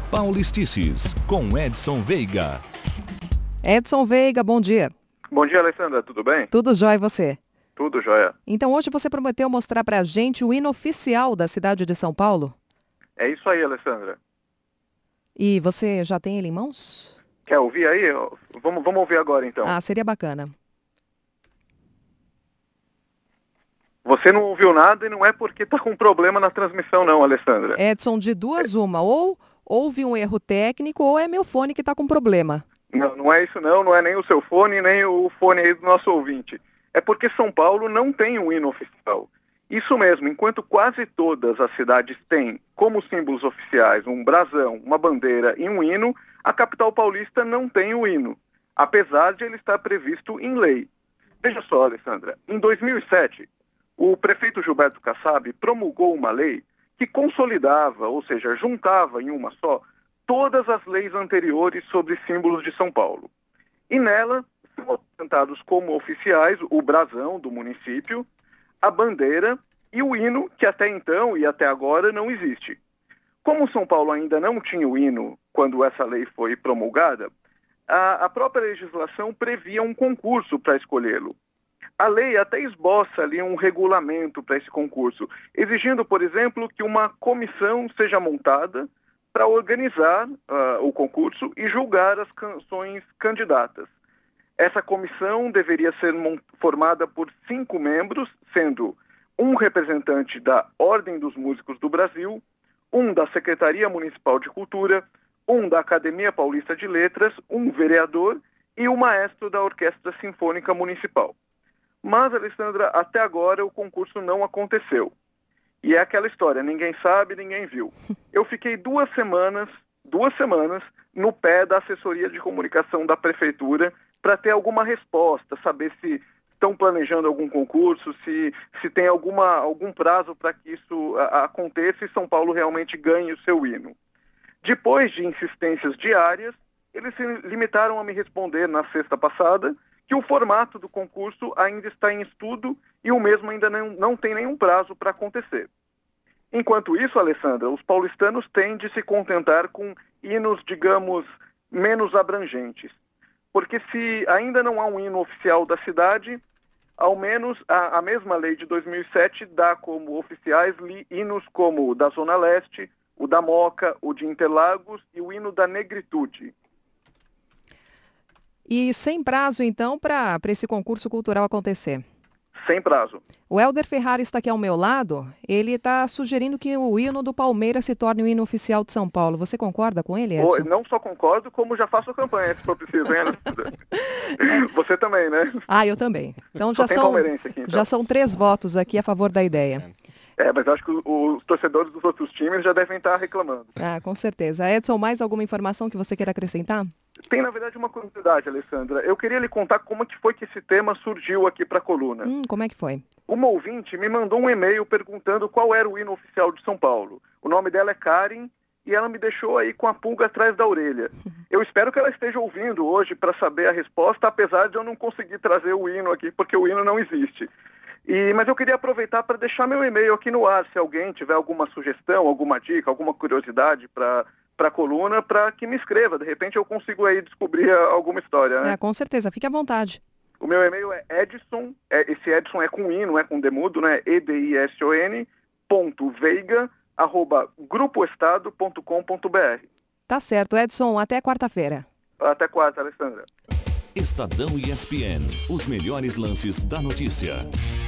Paulistices, com Edson Veiga. Edson Veiga, bom dia. Bom dia, Alessandra, tudo bem? Tudo jóia e você? Tudo jóia. Então hoje você prometeu mostrar pra gente o hino oficial da cidade de São Paulo? É isso aí, Alessandra. E você já tem ele em mãos? Quer ouvir aí? Vamos ouvir agora, então. Ah, seria bacana. Você não ouviu nada e não é porque tá com problema na transmissão, não, Alessandra. Edson, de duas uma, ou houve um erro técnico ou é meu fone que tá com problema. Não é isso não é nem o seu fone, nem o fone aí do nosso ouvinte. É porque São Paulo não tem um hino oficial. Isso mesmo, enquanto quase todas as cidades têm como símbolos oficiais um brasão, uma bandeira e um hino, a capital paulista não tem o hino, apesar de ele estar previsto em lei. Veja só, Alessandra, em 2007, o prefeito Gilberto Kassab promulgou uma lei que consolidava, ou seja, juntava em uma só, todas as leis anteriores sobre símbolos de São Paulo. E nela são apresentados como oficiais o brasão do município, a bandeira e o hino, que até então e até agora não existe. Como São Paulo ainda não tinha o hino quando essa lei foi promulgada, a própria legislação previa um concurso para escolhê-lo. A lei até esboça ali um regulamento para esse concurso, exigindo, por exemplo, que uma comissão seja montada para organizar o concurso e julgar as canções candidatas. Essa comissão deveria ser formada por 5 membros, sendo um representante da Ordem dos Músicos do Brasil, um da Secretaria Municipal de Cultura, um da Academia Paulista de Letras, um vereador e o maestro da Orquestra Sinfônica Municipal. Mas, Alessandra, até agora o concurso não aconteceu. E é aquela história, ninguém sabe, ninguém viu. Eu fiquei 2 semanas no pé da assessoria de comunicação da prefeitura para ter alguma resposta, saber se estão planejando algum concurso, se tem algum prazo para que isso aconteça e São Paulo realmente ganhe o seu hino. Depois de insistências diárias, eles se limitaram a me responder na sexta passada que o formato do concurso ainda está em estudo e o mesmo ainda não tem nenhum prazo para acontecer. Enquanto isso, Alessandra, os paulistanos têm de se contentar com hinos, digamos, menos abrangentes. Porque se ainda não há um hino oficial da cidade, ao menos a mesma lei de 2007 dá como oficiais hinos como o da Zona Leste, o da Moca, o de Interlagos e o hino da Negritude. E sem prazo, então, para esse concurso cultural acontecer? Sem prazo. O Helder Ferrari está aqui ao meu lado. Ele está sugerindo que o hino do Palmeiras se torne o hino oficial de São Paulo. Você concorda com ele, Edson? Não só concordo, como já faço campanha, se for preciso, hein, Alessandra? Você também, né? Ah, eu também. Então já são 3 votos aqui a favor da ideia. Mas acho que os torcedores dos outros times já devem estar reclamando. Ah, com certeza. Edson, mais alguma informação que você queira acrescentar? Tem, na verdade, uma curiosidade, Alessandra. Eu queria lhe contar como que foi que esse tema surgiu aqui para a coluna. Como é que foi? Uma ouvinte me mandou um e-mail perguntando qual era o hino oficial de São Paulo. O nome dela é Karen e ela me deixou aí com a pulga atrás da orelha. Eu espero que ela esteja ouvindo hoje para saber a resposta, apesar de eu não conseguir trazer o hino aqui, porque o hino não existe. Mas eu queria aproveitar para deixar meu e-mail aqui no ar, se alguém tiver alguma sugestão, alguma dica, alguma curiosidade para a coluna, para que me escreva. De repente eu consigo aí descobrir alguma história, né? Com certeza, fique à vontade. O meu e-mail é Edson, esse Edson é com I, não é com demudo, né? edison.veiga@grupoestado.com.br. Tá certo, Edson, até quarta-feira. Até quarta, Alessandra. Estadão e ESPN, os melhores lances da notícia.